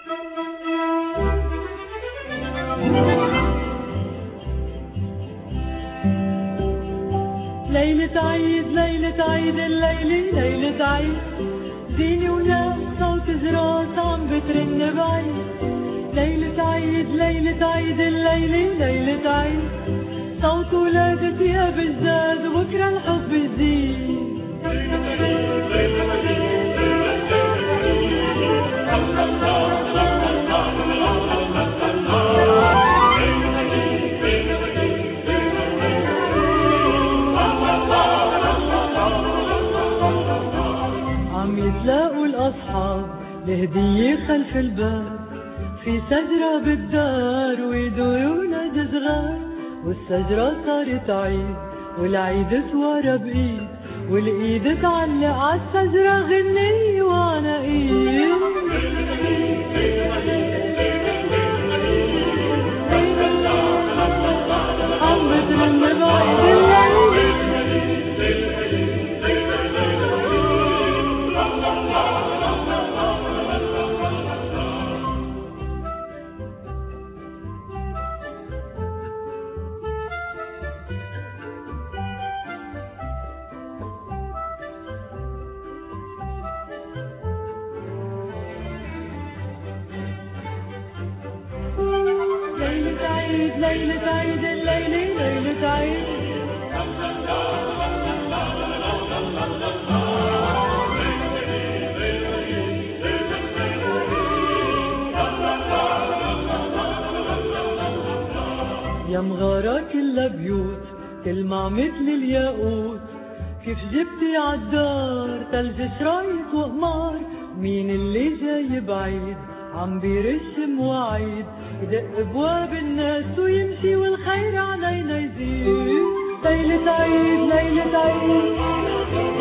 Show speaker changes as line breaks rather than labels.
ليلة عيد ليلة عيد الليلة ليلة عيد، زيني وناس صوت زراس عم بترن بعيد. ليلة عيد ليلة عيد الليلة ليلة عيد، صوت ولادة يا بزاز وبكرة الحب يزيد. عم يتلاقوا الأصحاب لهدية خلف الباب، في شجرة بالدار ويدوروا ناس صغار، والشجرة صارت عيد والعيد سوارة بإيد، والإيد تعلق عالشجرة غنية وعناقيد. عم بترن بعيد الليل، ليلة عيد ليلة عيد الليلة ليلة عيد. يا مغارة كلها بيوت تلمع مثل الياقوت، كيف جبتي عالدار تلج شرايط وقمار، مين اللي جاي بعيد عم بيرش مواعيد، يدق ابواب الناس ويمشي والخير علينا يزيد. ليلة عيد ليلة عيد